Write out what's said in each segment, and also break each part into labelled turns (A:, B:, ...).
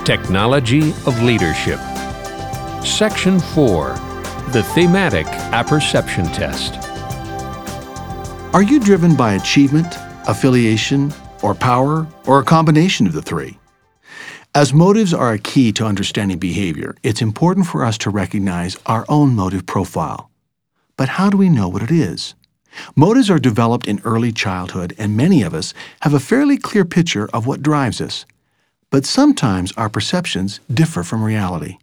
A: Technology of Leadership. Section 4. The Thematic Apperception Test.
B: Are you driven by achievement, affiliation, or power, or a combination of the three? As motives are a key to understanding behavior, it's important for us to recognize our own motive profile. But how do we know what it is? Motives are developed in early childhood, and many of us have a fairly clear picture of what drives us. But sometimes our perceptions differ from reality.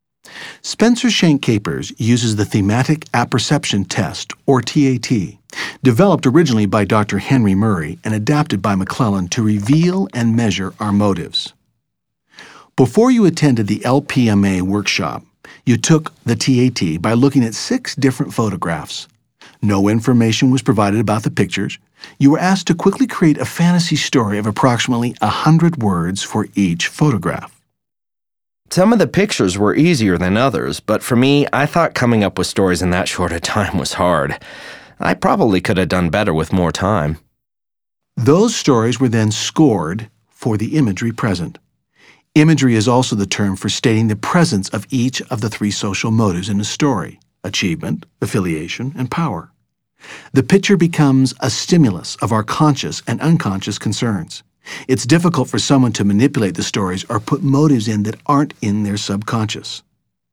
B: Spencer Schenck Capers uses the Thematic Apperception Test, or TAT, developed originally by Dr. Henry Murray and adapted by McClellan to reveal and measure our motives. Before you attended the LPMA workshop, you took the TAT by looking at 6 different photographs. No information was provided about the pictures. You were asked to quickly create a fantasy story of approximately 100 words for each photograph.
C: Some of the pictures were easier than others, but for me, I thought coming up with stories in that short a time was hard. I probably could have done better with more time.
B: Those stories were then scored for the imagery present. Imagery is also the term for stating the presence of each of the 3 social motives in a story: achievement, affiliation, and power. The picture becomes a stimulus of our conscious and unconscious concerns. It's difficult for someone to manipulate the stories or put motives in that aren't in their subconscious.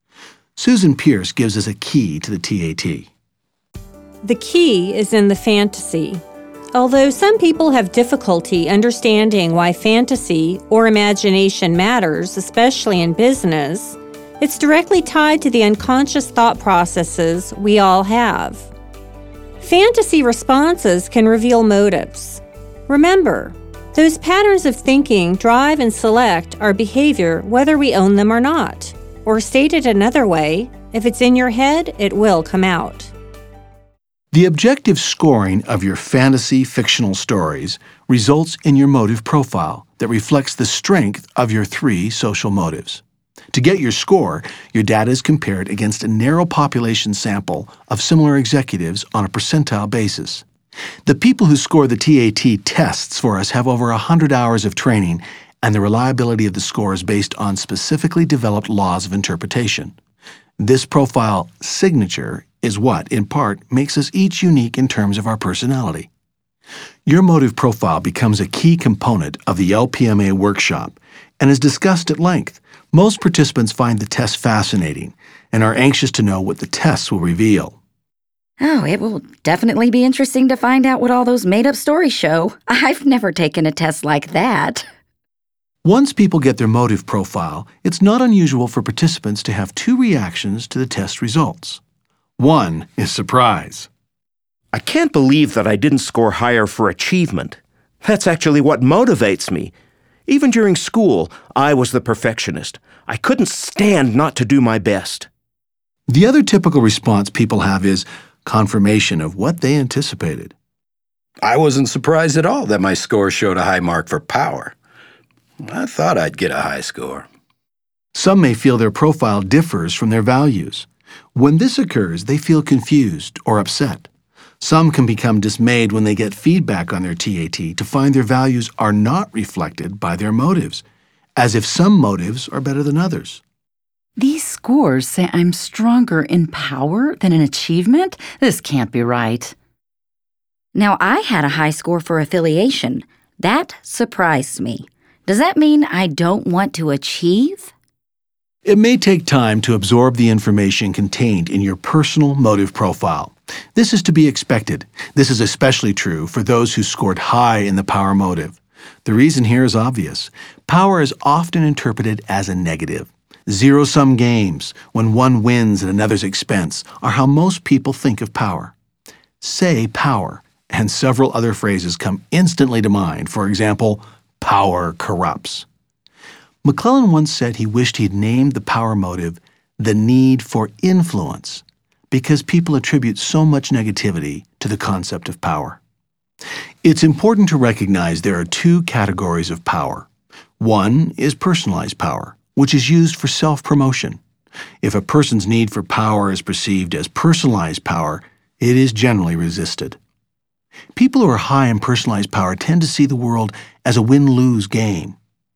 B: Susan Pierce gives us a key to the TAT.
D: The key is in the fantasy. Although some people have difficulty understanding why fantasy or imagination matters, especially in business, it's directly tied to the unconscious thought processes we all have. Fantasy responses can reveal motives. Remember, those patterns of thinking drive and select our behavior whether we own them or not. Or stated another way, if it's in your head, it will come out.
B: The objective scoring of your fantasy fictional stories results in your motive profile that reflects the strength of your 3 social motives. To get your score, your data is compared against a narrow population sample of similar executives on a percentile basis. The people who score the TAT tests for us have over 100 hours of training, and the reliability of the score is based on specifically developed laws of interpretation. This profile signature is what, in part, makes us each unique in terms of our personality. Your motive profile becomes a key component of the LPMA workshop and is discussed at length. Most participants find the test fascinating and are anxious to know what the tests will reveal.
E: Oh, it will definitely be interesting to find out what all those made-up stories show. I've never taken a test like that.
B: Once people get their motive profile, it's not unusual for participants to have 2 reactions to the test results. One is surprise.
F: I can't believe that I didn't score higher for achievement. That's actually what motivates me. Even during school, I was the perfectionist. I couldn't stand not to do my best.
B: The other typical response people have is confirmation of what they anticipated.
G: I wasn't surprised at all that my score showed a high mark for power. I thought I'd get a high score.
B: Some may feel their profile differs from their values. When this occurs, they feel confused or upset. Some can become dismayed when they get feedback on their TAT to find their values are not reflected by their motives, as if some motives are better than others.
H: These scores say I'm stronger in power than in achievement? This can't be right.
E: Now, I had a high score for affiliation. That surprised me. Does that mean I don't want to achieve?
B: It may take time to absorb the information contained in your personal motive profile. This is to be expected. This is especially true for those who scored high in the power motive. The reason here is obvious. Power is often interpreted as a negative. Zero-sum games, when one wins at another's expense, are how most people think of power. Say power, and several other phrases come instantly to mind. For example, power corrupts. McClellan once said he wished he'd named the power motive the need for influence, because people attribute so much negativity to the concept of power. It's important to recognize there are 2 categories of power. One is personalized power, which is used for self-promotion. If a person's need for power is perceived as personalized power, it is generally resisted. People who are high in personalized power tend to see the world as a win-lose game.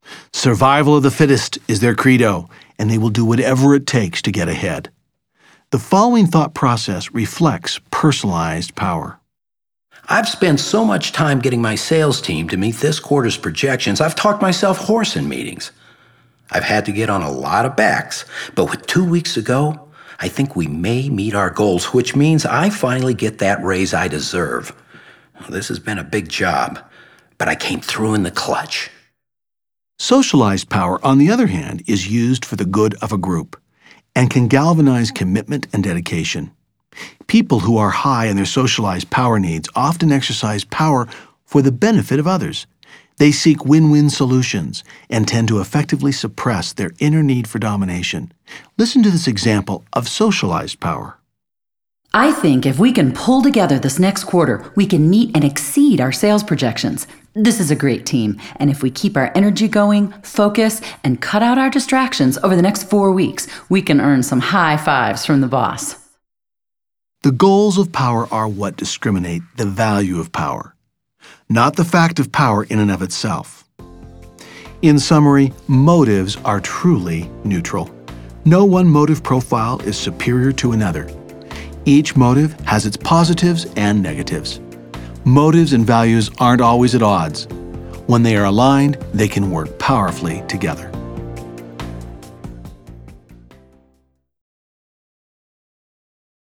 B: Survival of the fittest is their credo, and they will do whatever it takes to get ahead. The following thought process reflects personalized power.
G: I've spent so much time getting my sales team to meet this quarter's projections, I've talked myself hoarse in meetings. I've had to get on a lot of backs, but with 2 weeks ago, I think we may meet our goals, which means I finally get that raise I deserve. This has been a big job, but I came through in the clutch.
B: Socialized power, on the other hand, is used for the good of a group and can galvanize commitment and dedication. People who are high in their socialized power needs often exercise power for the benefit of others. They seek win-win solutions and tend to effectively suppress their inner need for domination. Listen to this example of socialized power.
H: I think if we can pull together this next quarter, we can meet and exceed our sales projections. This is a great team, and if we keep our energy going, focus, and cut out our distractions over the next 4 weeks, we can earn some high fives from the boss.
B: The goals of power are what discriminate the value of power, not the fact of power in and of itself. In summary, motives are truly neutral. No one motive profile is superior to another. Each motive has its positives and negatives. Motives and values aren't always at odds. When they are aligned, they can work powerfully together.